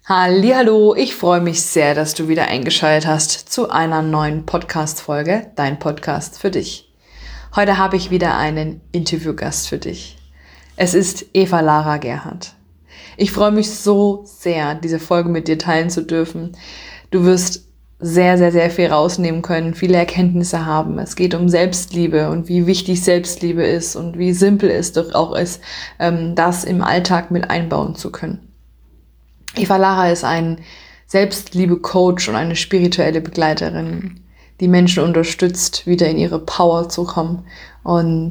Hallihallo, ich freue mich sehr, dass du wieder eingeschaltet hast zu einer neuen Podcast-Folge, dein Podcast für dich. Heute habe ich wieder einen Interviewgast für dich. Es ist Eva Lara Gerhardt. Ich freue mich so sehr, diese Folge mit dir teilen zu dürfen. Du wirst sehr, sehr, sehr viel rausnehmen können, viele Erkenntnisse haben. Es geht um Selbstliebe und wie wichtig Selbstliebe ist und wie simpel es doch auch ist, das im Alltag mit einbauen zu können. Eva Lara ist ein Selbstliebe-Coach und eine spirituelle Begleiterin, die Menschen unterstützt, wieder in ihre Power zu kommen. Und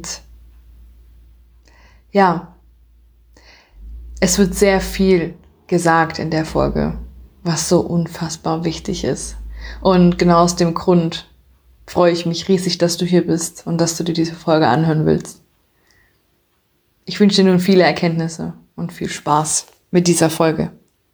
ja, es wird sehr viel gesagt in der Folge, was so unfassbar wichtig ist. Und genau aus dem Grund freue ich mich riesig, dass du hier bist und dass du dir diese Folge anhören willst. Ich wünsche dir nun viele Erkenntnisse und viel Spaß mit dieser Folge.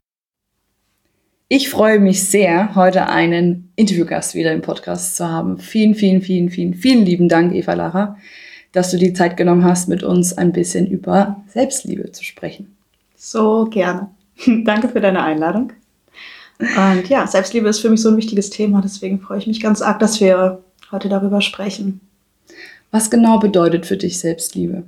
Ich freue mich sehr, heute einen Interviewgast wieder im Podcast zu haben. Vielen lieben Dank, Eva Lara, dass du die Zeit genommen hast, mit uns ein bisschen über Selbstliebe zu sprechen. So gerne. Danke für deine Einladung. Und ja, Selbstliebe ist für mich so ein wichtiges Thema, deswegen freue ich mich ganz arg, dass wir heute darüber sprechen. Was genau bedeutet für dich Selbstliebe?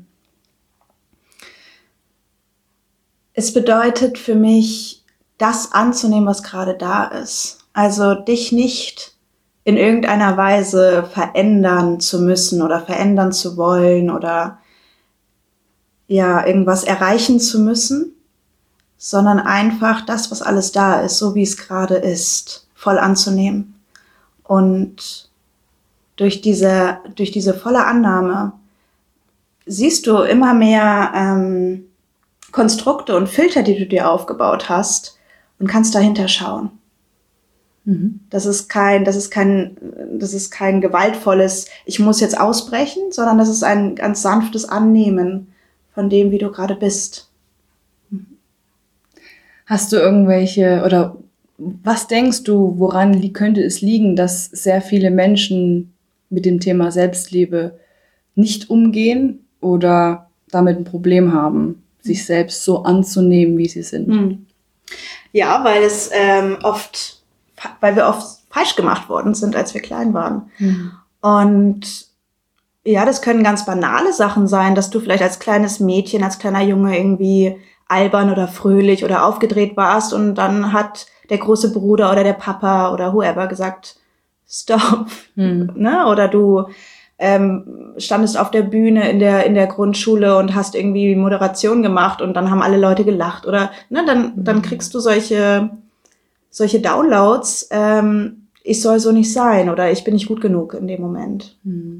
Es bedeutet für mich, das anzunehmen, was gerade da ist. Also dich nicht in irgendeiner Weise verändern zu müssen oder verändern zu wollen oder ja, irgendwas erreichen zu müssen, sondern einfach das, was alles da ist, so wie es gerade ist, voll anzunehmen. Und durch diese volle Annahme siehst du immer mehr Konstrukte und Filter, die du dir aufgebaut hast, und kannst dahinter schauen. Das ist kein gewaltvolles, ich muss jetzt ausbrechen, sondern das ist ein ganz sanftes Annehmen von dem, wie du gerade bist. Hast du irgendwelche, oder was denkst du, woran könnte es liegen, dass sehr viele Menschen mit dem Thema Selbstliebe nicht umgehen oder damit ein Problem haben, sich selbst so anzunehmen, wie sie sind? Ja, weil wir oft falsch gemacht worden sind, als wir klein waren. Und ja, das können ganz banale Sachen sein, dass du vielleicht als kleines Mädchen, als kleiner Junge irgendwie albern oder fröhlich oder aufgedreht warst und dann hat der große Bruder oder der Papa oder whoever gesagt, stop. Ne? Oder du standest auf der Bühne in der Grundschule und hast irgendwie Moderation gemacht und dann haben alle Leute gelacht. Oder ne, dann kriegst du solche Downloads, ich soll so nicht sein oder ich bin nicht gut genug in dem Moment.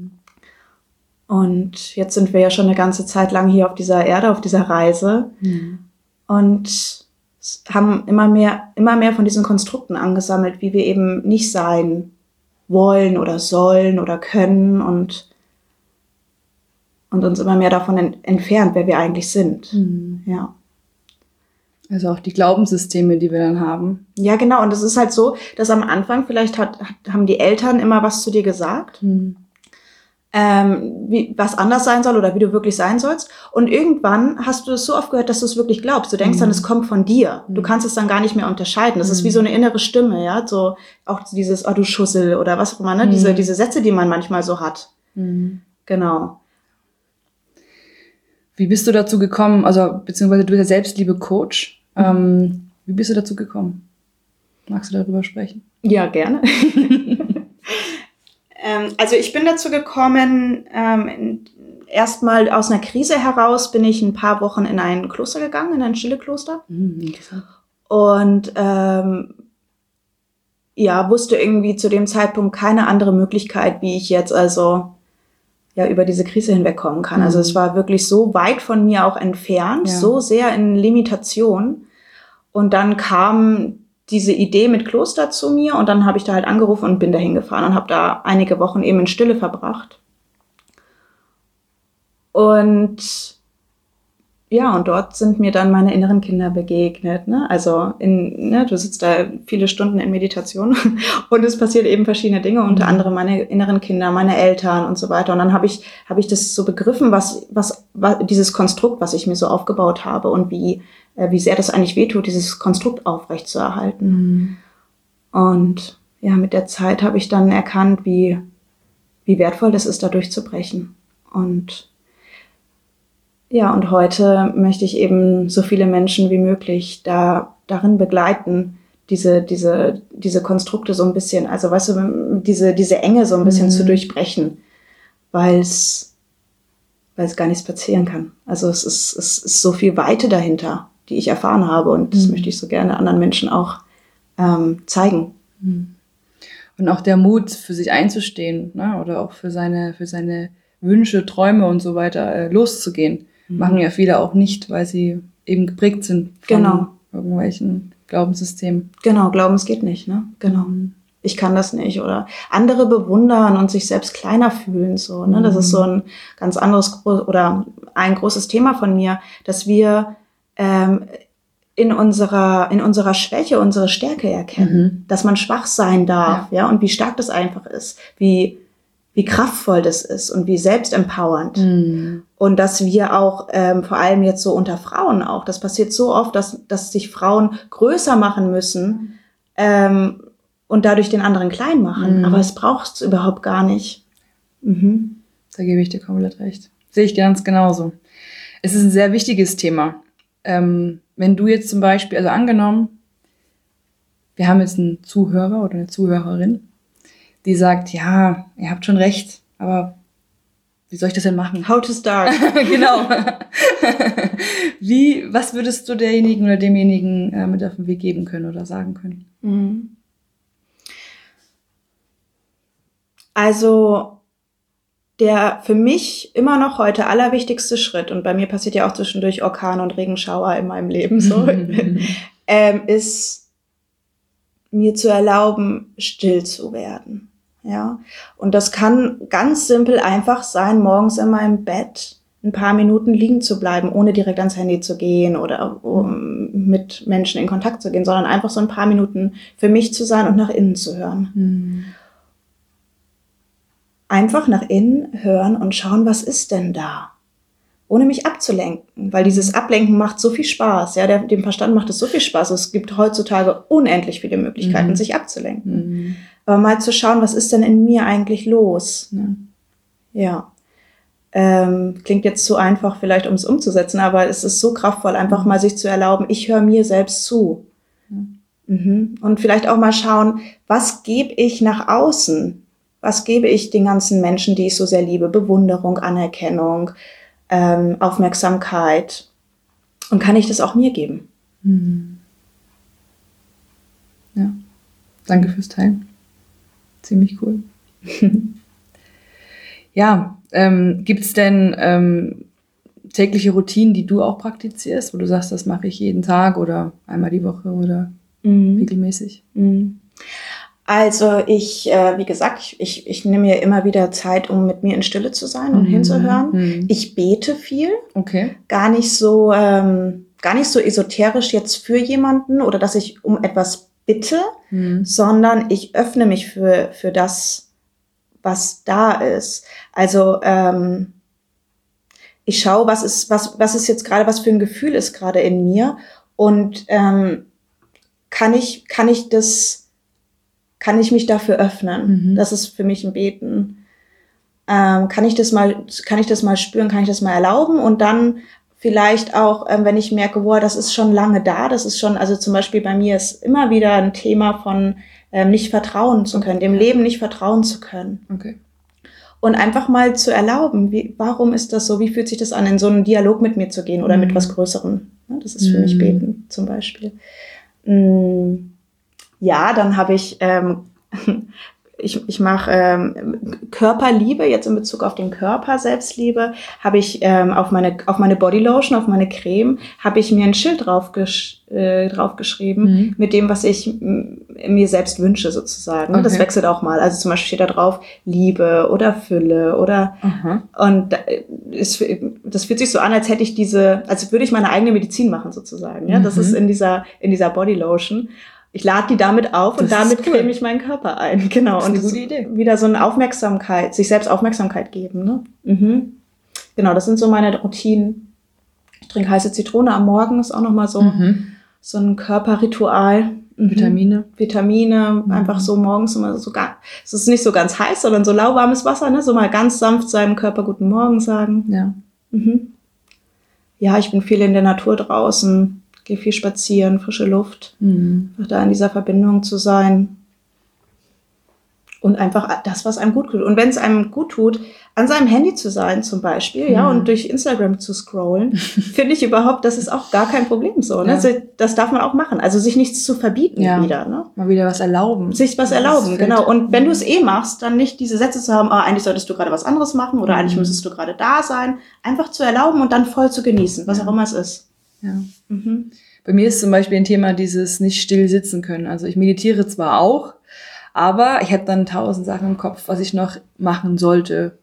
Und jetzt sind wir ja schon eine ganze Zeit lang hier auf dieser Erde, auf dieser Reise und haben immer mehr von diesen Konstrukten angesammelt, wie wir eben nicht sein wollen oder sollen oder können und uns immer mehr davon entfernt, wer wir eigentlich sind. Ja. Also auch die Glaubenssysteme, die wir dann haben. Ja, genau. Und es ist halt so, dass am Anfang vielleicht haben die Eltern immer was zu dir gesagt, was anders sein soll oder wie du wirklich sein sollst. Und irgendwann hast du es so oft gehört, dass du es wirklich glaubst. Du denkst dann, es kommt von dir. Du kannst es dann gar nicht mehr unterscheiden. Das ist wie so eine innere Stimme, ja. So auch dieses, oh du Schussel oder was auch immer, ne? Diese Sätze, die man manchmal so hat. Genau. Wie bist du dazu gekommen, also beziehungsweise du bist ja Selbstliebe-Coach. Wie bist du dazu gekommen? Magst du darüber sprechen? Ja, gerne. Also ich bin dazu gekommen, erstmal aus einer Krise heraus bin ich ein paar Wochen in ein Kloster gegangen, in ein Stille-Kloster. Und wusste irgendwie zu dem Zeitpunkt keine andere Möglichkeit, wie ich jetzt also ja über diese Krise hinwegkommen kann. Also es war wirklich so weit von mir auch entfernt, so sehr in Limitation. Und dann kam diese Idee mit Kloster zu mir und dann habe ich da halt angerufen und bin da hingefahren und habe da einige Wochen eben in Stille verbracht. Und ja, und dort sind mir dann meine inneren Kinder begegnet. Ne? Also du sitzt da viele Stunden in Meditation und es passiert eben verschiedene Dinge, unter anderem meine inneren Kinder, meine Eltern und so weiter. Und dann habe ich das so begriffen, was dieses Konstrukt, was ich mir so aufgebaut habe und wie sehr das eigentlich wehtut, dieses Konstrukt aufrechtzuerhalten. Und ja, mit der Zeit habe ich dann erkannt, wie wertvoll das ist, da durchzubrechen. Und ja, und heute möchte ich eben so viele Menschen wie möglich darin begleiten, diese Konstrukte so ein bisschen, also weißt du, diese Enge so ein bisschen zu durchbrechen, weil es gar nichts passieren kann. Also es ist so viel Weite dahinter, die ich erfahren habe, und das möchte ich so gerne anderen Menschen auch zeigen. Und auch der Mut, für sich einzustehen, ne? Oder auch für seine Wünsche, Träume und so weiter loszugehen. Machen ja viele auch nicht, weil sie eben geprägt sind von irgendwelchen Glaubenssystemen. Genau, Glauben, es geht nicht, ne? Genau. Ich kann das nicht. Oder andere bewundern und sich selbst kleiner fühlen, so, ne? Das ist so ein ganz anderes oder ein großes Thema von mir, dass wir in unserer Schwäche unsere Stärke erkennen, dass man schwach sein darf, ja, und wie stark das einfach ist, wie kraftvoll das ist und wie selbstempowernd. Und dass wir auch, vor allem jetzt so unter Frauen auch, das passiert so oft, dass sich Frauen größer machen müssen und dadurch den anderen klein machen. Aber es braucht es überhaupt gar nicht. Da gebe ich dir komplett recht. Sehe ich ganz genauso. Es ist ein sehr wichtiges Thema. Wenn du jetzt zum Beispiel, also angenommen, wir haben jetzt einen Zuhörer oder eine Zuhörerin, die sagt, ja, ihr habt schon recht, aber wie soll ich das denn machen? How to start. Genau. Was würdest du derjenigen oder demjenigen mit auf den Weg geben können oder sagen können? Also der für mich immer noch heute allerwichtigste Schritt, und bei mir passiert ja auch zwischendurch Orkan und Regenschauer in meinem Leben so, ist mir zu erlauben, still zu werden. Ja, und das kann ganz simpel einfach sein, morgens in meinem Bett ein paar Minuten liegen zu bleiben, ohne direkt ans Handy zu gehen oder mit Menschen in Kontakt zu gehen, sondern einfach so ein paar Minuten für mich zu sein und nach innen zu hören. Einfach nach innen hören und schauen, was ist denn da? Ohne mich abzulenken, weil dieses Ablenken macht so viel Spaß. Ja, dem Verstand macht es so viel Spaß. Es gibt heutzutage unendlich viele Möglichkeiten, sich abzulenken. Aber mal zu schauen, was ist denn in mir eigentlich los? Ja. Klingt jetzt zu einfach vielleicht, um es umzusetzen, aber es ist so kraftvoll, einfach mal sich zu erlauben, ich höre mir selbst zu. Und vielleicht auch mal schauen, was gebe ich nach außen? Was gebe ich den ganzen Menschen, die ich so sehr liebe? Bewunderung, Anerkennung, Aufmerksamkeit. Und kann ich das auch mir geben? Ja, danke fürs Teilen. Ziemlich cool. Ja, gibt's denn tägliche Routinen, die du auch praktizierst, wo du sagst, das mache ich jeden Tag oder einmal die Woche oder regelmäßig? Also wie gesagt, ich nehme mir immer wieder Zeit, um mit mir in Stille zu sein und hinzuhören. Ich bete viel. Okay. Gar nicht so esoterisch jetzt für jemanden oder dass ich um etwas bitte, sondern ich öffne mich für das, was da ist. Also ich schaue, was ist jetzt gerade, was für ein Gefühl ist gerade in mir, und kann ich mich dafür öffnen? Das ist für mich ein Beten. Kann ich das mal spüren, kann ich das mal erlauben, und dann vielleicht auch, wenn ich merke, wow, das ist schon lange da, das ist schon, also zum Beispiel bei mir ist immer wieder ein Thema von nicht vertrauen zu können, dem Leben nicht vertrauen zu können. Okay. Und einfach mal zu erlauben, warum ist das so, wie fühlt sich das an, in so einen Dialog mit mir zu gehen oder mit was Größerem. Das ist für mich Beten zum Beispiel. Ja, dann habe ich ich mache Körperliebe, jetzt in Bezug auf den Körper, Selbstliebe, habe ich auf meine Bodylotion, auf meine Creme, habe ich mir ein Schild draufgeschrieben mit dem, was ich mir selbst wünsche sozusagen. Okay. Das wechselt auch mal. Also zum Beispiel steht da drauf Liebe oder Fülle oder und das fühlt sich so an, als hätte ich als würde ich meine eigene Medizin machen sozusagen. Ja, das ist in dieser Bodylotion. Ich lade die damit auf und damit creme ich meinen Körper ein. Genau. Das ist eine gute Idee. Wieder so eine Aufmerksamkeit, sich selbst Aufmerksamkeit geben. Ne? Genau, das sind so meine Routinen. Ich trinke heiße Zitrone am Morgen, ist auch nochmal so ein Körperritual. Vitamine, einfach so morgens immer so es ist nicht so ganz heiß, sondern so lauwarmes Wasser, ne? So mal ganz sanft seinem Körper guten Morgen sagen. Ja. Ja, ich bin viel in der Natur draußen. Gehe viel spazieren, frische Luft, da in dieser Verbindung zu sein und einfach das, was einem gut tut. Und wenn es einem gut tut, an seinem Handy zu sein zum Beispiel, ja, und durch Instagram zu scrollen, finde ich überhaupt, das ist auch gar kein Problem so. Ne? Ja. Das darf man auch machen. Also sich nichts zu verbieten wieder. Ne? Mal wieder was erlauben. Sich was erlauben, genau. Und wenn du es machst, dann nicht diese Sätze zu haben, eigentlich solltest du gerade was anderes machen oder eigentlich müsstest du gerade da sein. Einfach zu erlauben und dann voll zu genießen, was auch immer es ist. Ja. Bei mir ist zum Beispiel ein Thema dieses nicht still sitzen können. Also ich meditiere zwar auch, aber ich habe dann 1000 Sachen im Kopf, was ich noch machen sollte.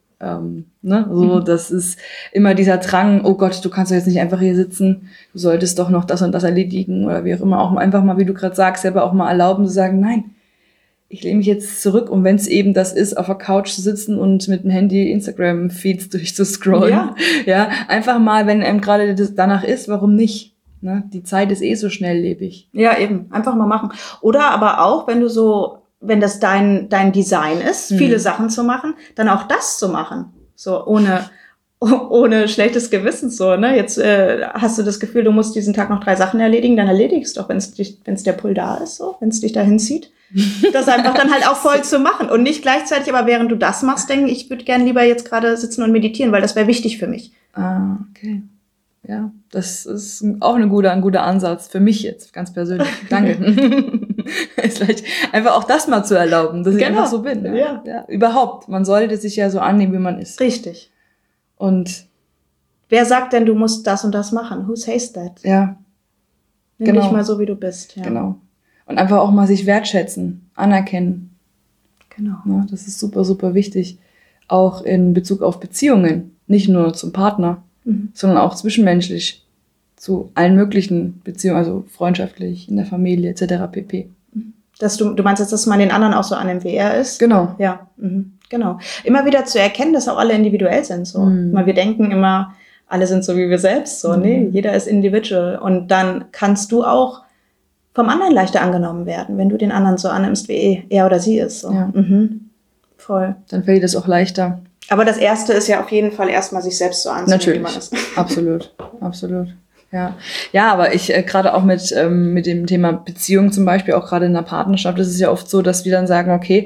Das ist immer dieser Drang, oh Gott, du kannst doch jetzt nicht einfach hier sitzen, du solltest doch noch das und das erledigen oder wie auch immer. Auch einfach mal, wie du gerade sagst, selber auch mal erlauben zu sagen, nein, ich lehne mich jetzt zurück und wenn es eben das ist, auf der Couch zu sitzen und mit dem Handy Instagram-Feeds durchzuscrollen. Ja, einfach mal, wenn einem gerade das danach ist, warum nicht? Ne? Die Zeit ist so schnelllebig. Ja, eben. Einfach mal machen. Oder aber auch, wenn das dein Design ist, viele Sachen zu machen, dann auch das zu machen. So, ohne schlechtes Gewissen, so, ne? Jetzt hast du das Gefühl, du musst diesen Tag noch 3 Sachen erledigen, dann erledigst doch, wenn es der Pull da ist, so, wenn es dich dahin zieht. Das einfach dann halt auch voll zu machen und nicht gleichzeitig, aber während du das machst, denken, ich würde gern lieber jetzt gerade sitzen und meditieren, weil das wäre wichtig für mich. Ah, okay. Ja, das ist auch ein guter Ansatz für mich jetzt, ganz persönlich. Danke. Ist vielleicht einfach auch das mal zu erlauben, dass ich einfach so bin. Ja. Ja, überhaupt. Man sollte sich ja so annehmen, wie man ist. Richtig. Und wer sagt denn, du musst das und das machen? Who says that? Ja. Nimm dich mal so, wie du bist. Ja. Genau. Und einfach auch mal sich wertschätzen, anerkennen. Genau. Ja, das ist super, super wichtig. Auch in Bezug auf Beziehungen. Nicht nur zum Partner, sondern auch zwischenmenschlich. Zu allen möglichen Beziehungen, also freundschaftlich, in der Familie etc. pp. Du meinst jetzt, dass man den anderen auch so annimmt, wie er ist? Genau. Ja, genau. Immer wieder zu erkennen, dass auch alle individuell sind. So. Weil wir denken immer, alle sind so wie wir selbst. So, nee, jeder ist individual. Und dann kannst du auch vom anderen leichter angenommen werden, wenn du den anderen so annimmst, wie er oder sie ist. So. Ja. Voll. Dann fällt es auch leichter. Aber das Erste ist ja auf jeden Fall erstmal sich selbst so anzunehmen, wie man ist. Absolut, absolut. Ja, aber ich gerade auch mit dem Thema Beziehung zum Beispiel, auch gerade in einer Partnerschaft, das ist ja oft so, dass wir dann sagen, okay,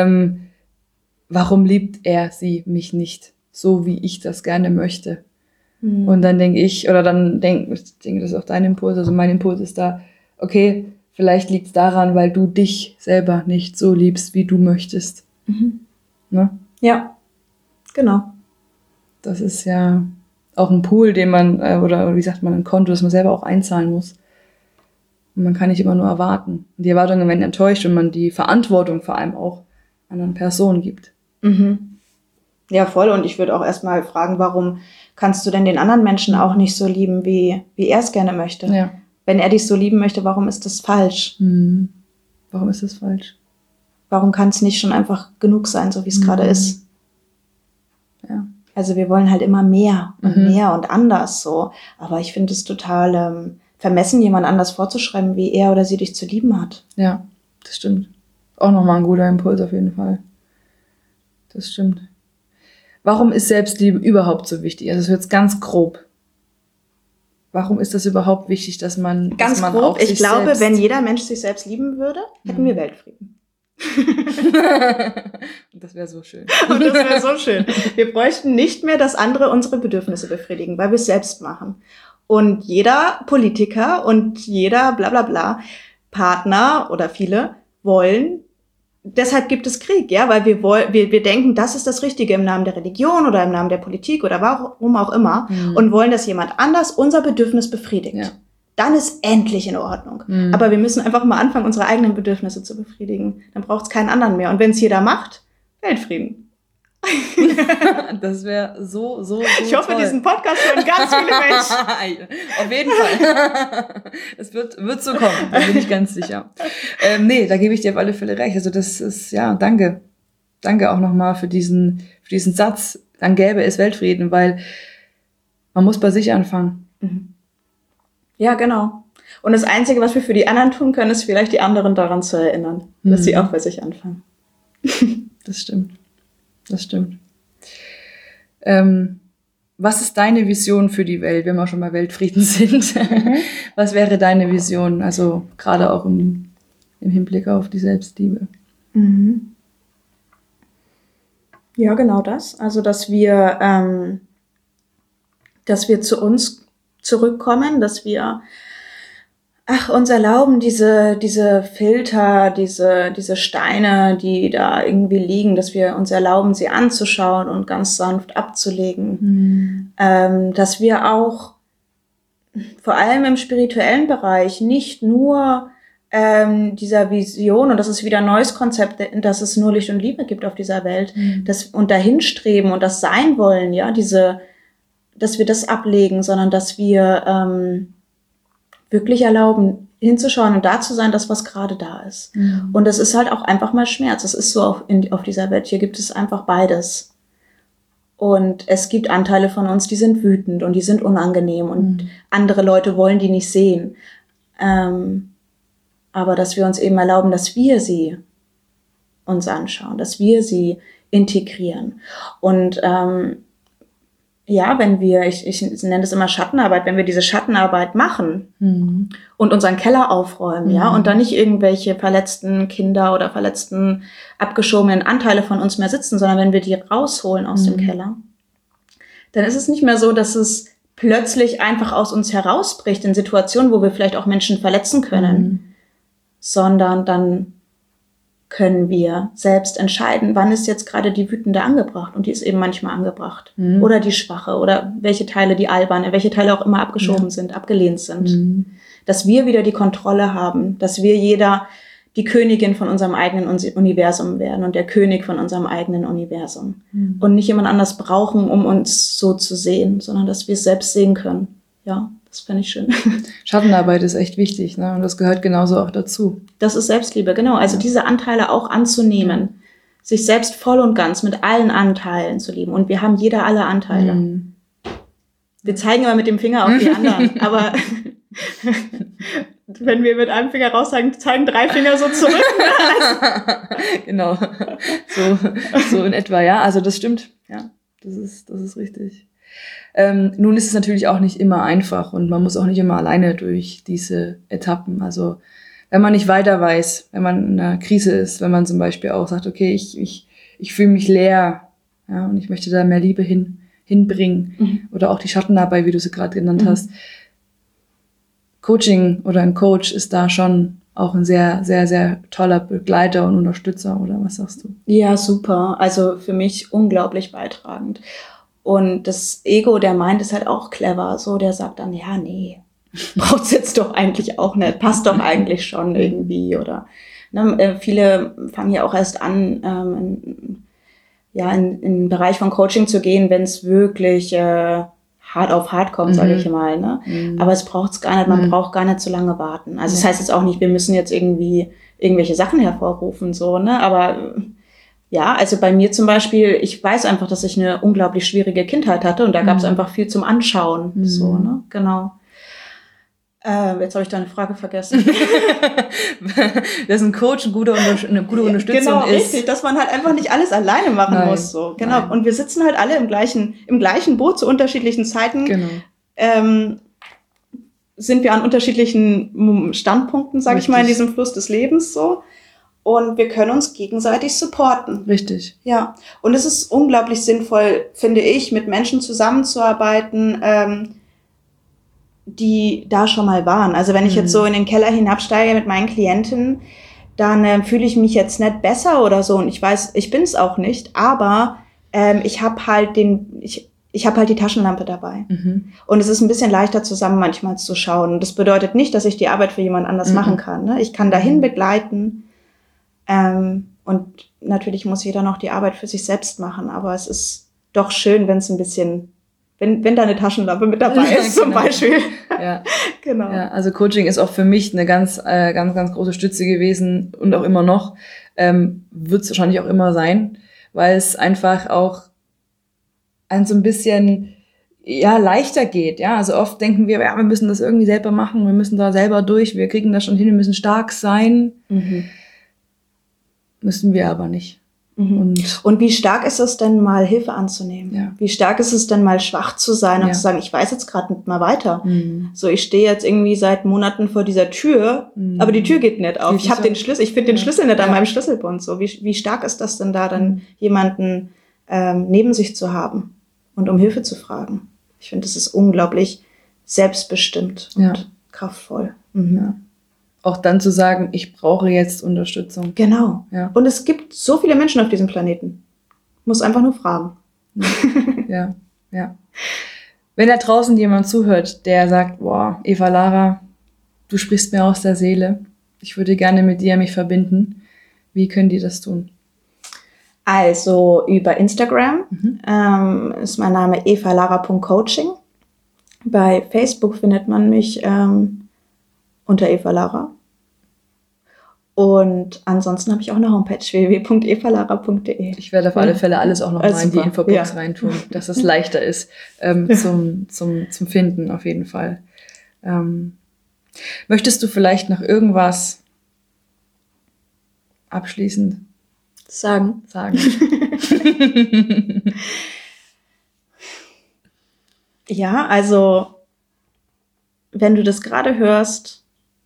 warum liebt er, sie mich nicht so, wie ich das gerne möchte? Und dann denke ich, ich denke, das ist auch dein Impuls, also mein Impuls ist da, okay, vielleicht liegt es daran, weil du dich selber nicht so liebst, wie du möchtest. Ne? Ja, genau. Das ist ja auch ein Pool, den man, oder wie sagt man, ein Konto, das man selber auch einzahlen muss. Und man kann nicht immer nur erwarten. Und die Erwartungen werden enttäuscht, wenn man die Verantwortung vor allem auch anderen Personen gibt. Ja, voll. Und ich würde auch erstmal fragen, warum kannst du denn den anderen Menschen auch nicht so lieben, wie er es gerne möchte? Ja. Wenn er dich so lieben möchte, warum ist das falsch? Warum ist das falsch? Warum kann es nicht schon einfach genug sein, so wie es gerade ist? Ja. Also wir wollen halt immer mehr und mehr und anders so. Aber ich finde es total vermessen, jemand anders vorzuschreiben, wie er oder sie dich zu lieben hat. Ja, das stimmt. Auch nochmal ein guter Impuls auf jeden Fall. Das stimmt. Warum ist Selbstliebe überhaupt so wichtig? Also es wird jetzt ganz grob. Warum ist das überhaupt wichtig, dass man ganz grob, auch ich glaube, wenn jeder Mensch sich selbst lieben würde, hätten wir Weltfrieden. Das wäre so schön. Und das wäre so schön. Wir bräuchten nicht mehr, dass andere unsere Bedürfnisse befriedigen, weil wir es selbst machen. Und jeder Politiker und jeder bla bla bla Partner oder viele wollen deshalb gibt es Krieg, ja, weil wir denken, das ist das Richtige im Namen der Religion oder im Namen der Politik oder warum auch immer und wollen, dass jemand anders unser Bedürfnis befriedigt. Ja. Dann ist endlich in Ordnung. Aber wir müssen einfach mal anfangen, unsere eigenen Bedürfnisse zu befriedigen. Dann braucht es keinen anderen mehr. Und wenn es jeder macht, Weltfrieden. Das wäre so ich hoffe, toll. Diesen Podcast hören ganz viele Menschen. Auf jeden Fall. Es wird so kommen, da bin ich ganz sicher. Nee, da gebe ich dir auf alle Fälle recht. Also das ist, ja, danke. Danke auch nochmal für diesen Satz. Dann gäbe es Weltfrieden, weil man muss bei sich anfangen. Ja, genau. Und das Einzige, was wir für die anderen tun können, ist vielleicht die anderen daran zu erinnern, dass sie auch bei sich anfangen. Das stimmt. Was ist deine Vision für die Welt, wenn wir schon mal Weltfrieden sind? Was wäre deine Vision, also gerade auch im Hinblick auf die Selbstliebe? Ja, genau das. Also, dass wir zu uns zurückkommen, dass wir uns erlauben, diese Filter, diese Steine, die da irgendwie liegen, dass wir uns erlauben, sie anzuschauen und ganz sanft abzulegen. Dass wir auch vor allem im spirituellen Bereich nicht nur dieser Vision, und das ist wieder ein neues Konzept, dass es nur Licht und Liebe gibt auf dieser Welt, und dahin streben und das sein wollen, ja, dass wir das ablegen, sondern dass wir wirklich erlauben, hinzuschauen und da zu sein, das, was gerade da ist. Und das ist halt auch einfach mal Schmerz. Das ist so auf dieser Welt. Hier gibt es einfach beides. Und es gibt Anteile von uns, die sind wütend und die sind unangenehm und andere Leute wollen die nicht sehen. Aber dass wir uns eben erlauben, dass wir sie uns anschauen, dass wir sie integrieren. Und ja, wenn wir, ich nenne das immer Schattenarbeit, wenn wir diese Schattenarbeit machen und unseren Keller aufräumen, ja, und dann nicht irgendwelche verletzten Kinder oder verletzten, abgeschobenen Anteile von uns mehr sitzen, sondern wenn wir die rausholen aus dem Keller, dann ist es nicht mehr so, dass es plötzlich einfach aus uns herausbricht in Situationen, wo wir vielleicht auch Menschen verletzen können, sondern dann können wir selbst entscheiden, wann ist jetzt gerade die Wütende angebracht. Und die ist eben manchmal angebracht. Oder die Schwache oder welche Teile die alberne, welche Teile auch immer abgeschoben sind, abgelehnt sind. Dass wir wieder die Kontrolle haben, dass wir jeder die Königin von unserem eigenen Universum werden und der König von unserem eigenen Universum. Und nicht jemand anders brauchen, um uns so zu sehen, sondern dass wir es selbst sehen können. Ja. Das fände ich schön. Schattenarbeit ist echt wichtig, ne? Und das gehört genauso auch dazu. Das ist Selbstliebe, genau. Also diese Anteile auch anzunehmen, sich selbst voll und ganz mit allen Anteilen zu lieben. Und wir haben jeder alle Anteile. Wir zeigen immer mit dem Finger auf die anderen, aber wenn wir mit einem Finger raus zeigen 3 Finger so zurück. Genau, so in etwa, ja. Also das stimmt, ja, das ist richtig. Nun ist es natürlich auch nicht immer einfach und man muss auch nicht immer alleine durch diese Etappen. Also wenn man nicht weiter weiß, wenn man in einer Krise ist, wenn man zum Beispiel auch sagt, okay, ich fühle mich leer, ja, und ich möchte da mehr Liebe hinbringen. Oder auch die Schattenarbeit, wie du sie gerade genannt hast. Coaching oder ein Coach ist da schon auch ein sehr, sehr, sehr toller Begleiter und Unterstützer, oder was sagst du? Ja, super. Also für mich unglaublich beitragend. Und das Ego, der meint, ist halt auch clever. So, der sagt dann, ja, nee, braucht's jetzt doch eigentlich auch nicht. Passt doch eigentlich schon irgendwie. Oder ne, viele fangen ja auch erst an, in den Bereich von Coaching zu gehen, wenn es wirklich hart auf hart kommt, sage ich mal. Ne? Aber es braucht's gar nicht. Man braucht gar nicht so lange warten. Also das heißt jetzt auch nicht, wir müssen jetzt irgendwie irgendwelche Sachen hervorrufen, so, ne? Aber ja, also bei mir zum Beispiel, ich weiß einfach, dass ich eine unglaublich schwierige Kindheit hatte und da gab es einfach viel zum Anschauen. So, ne? Genau. Jetzt habe ich deine Frage vergessen. Dass ein Coach eine gute Unterstützung genau, ist. Richtig, dass man halt einfach nicht alles alleine machen muss. So. Genau. Nein. Und wir sitzen halt alle im gleichen Boot zu unterschiedlichen Zeiten. Genau. Sind wir an unterschiedlichen Standpunkten, sage ich mal, in diesem Fluss des Lebens so. Und wir können uns gegenseitig supporten. Richtig. Ja. Und es ist unglaublich sinnvoll, finde ich, mit Menschen zusammenzuarbeiten, die da schon mal waren. Also wenn ich jetzt so in den Keller hinabsteige mit meinen Klienten, dann fühle ich mich jetzt nicht besser oder so. Und ich weiß, ich bin es auch nicht, aber ich habe halt ich habe halt die Taschenlampe dabei. Und es ist ein bisschen leichter zusammen manchmal zu schauen. Und das bedeutet nicht, dass ich die Arbeit für jemand anders machen kann. Ne? Ich kann dahin begleiten. Und natürlich muss jeder noch die Arbeit für sich selbst machen. Aber es ist doch schön, wenn es ein bisschen, wenn da eine Taschenlampe mit dabei ist, zum Beispiel. Ja. Genau. Ja, also Coaching ist auch für mich eine ganz große Stütze gewesen und auch immer noch. Wird es wahrscheinlich auch immer sein, weil es einfach auch ein so ein bisschen leichter geht. Ja, also oft denken wir, wir müssen das irgendwie selber machen, wir müssen da selber durch, wir kriegen das schon hin, wir müssen stark sein. Müssen wir aber nicht. Und wie stark ist es denn mal, Hilfe anzunehmen? Ja. Wie stark ist es denn mal, schwach zu sein und zu sagen, ich weiß jetzt gerade nicht mal weiter. So, ich stehe jetzt irgendwie seit Monaten vor dieser Tür, aber die Tür geht nicht auf. Ich habe den Schlüssel, ich finde den Schlüssel nicht an meinem Schlüsselbund. So, wie stark ist das denn da, dann jemanden neben sich zu haben und um Hilfe zu fragen? Ich finde, das ist unglaublich selbstbestimmt und kraftvoll. Ja. Auch dann zu sagen, ich brauche jetzt Unterstützung. Genau. Ja. Und es gibt so viele Menschen auf diesem Planeten. Muss einfach nur fragen. Ja. Wenn da draußen jemand zuhört, der sagt, boah, Eva Lara, du sprichst mir aus der Seele, ich würde gerne mit dir mich verbinden, wie können die das tun? Also über Instagram ist mein Name evalara.coaching. Bei Facebook findet man mich unter Eva Lara. Und ansonsten habe ich auch eine Homepage, www.evalara.de. Ich werde auf alle Fälle alles auch noch mal in die Infobox reintun, dass es leichter ist zum Finden auf jeden Fall. Möchtest du vielleicht noch irgendwas abschließend sagen? Ja, also wenn du das gerade hörst,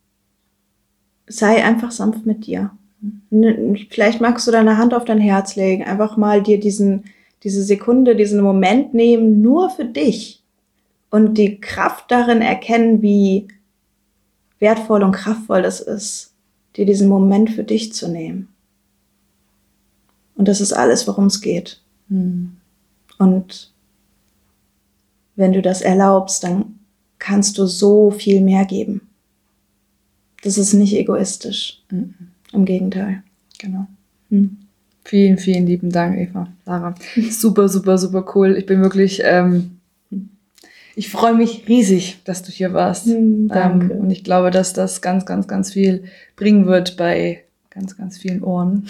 sei einfach sanft mit dir. Vielleicht magst du deine Hand auf dein Herz legen, einfach mal dir diese Sekunde, diesen Moment nehmen, nur für dich und die Kraft darin erkennen, wie wertvoll und kraftvoll das ist, dir diesen Moment für dich zu nehmen. Und das ist alles, worum es geht. Und wenn du das erlaubst, dann kannst du so viel mehr geben. Das ist nicht egoistisch. Im Gegenteil. Genau. Vielen, vielen lieben Dank, Eva, Lara. Super, super, super cool. Ich bin wirklich, ich freue mich riesig, dass du hier warst. Danke. Und ich glaube, dass das ganz, ganz, ganz viel bringen wird bei ganz, ganz vielen Ohren.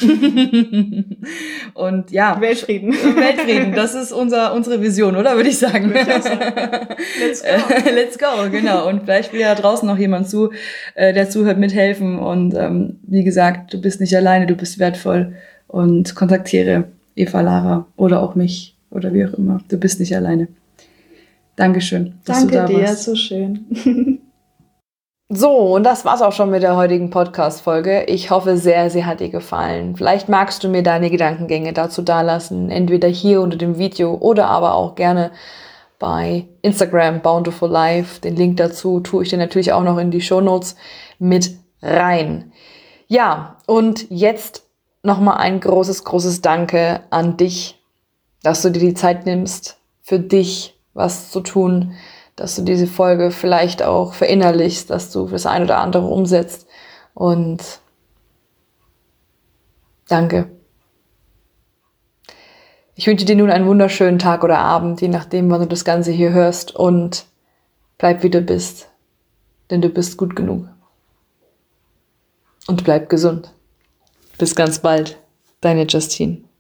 Und ja. Weltfrieden, das ist unsere Vision, oder? Würde ich sagen. Let's go. Let's go, genau. Und vielleicht will ja draußen noch jemand der zuhört, mithelfen. Und wie gesagt, du bist nicht alleine, du bist wertvoll. Und kontaktiere Eva Lara oder auch mich oder wie auch immer. Du bist nicht alleine. Dankeschön, dass du da warst. Danke dir, so schön. So, und das war's auch schon mit der heutigen Podcast-Folge. Ich hoffe sehr, sie hat dir gefallen. Vielleicht magst du mir deine Gedankengänge dazu dalassen, entweder hier unter dem Video oder aber auch gerne bei Instagram, Bountiful Life. Den Link dazu tue ich dir natürlich auch noch in die Shownotes mit rein. Ja, und jetzt nochmal ein großes, großes Danke an dich, dass du dir die Zeit nimmst, für dich was zu tun, dass du diese Folge vielleicht auch verinnerlichst, dass du das ein oder andere umsetzt. Und danke. Ich wünsche dir nun einen wunderschönen Tag oder Abend, je nachdem, wann du das Ganze hier hörst. Und bleib wie du bist, denn du bist gut genug. Und bleib gesund. Bis ganz bald, deine Justine.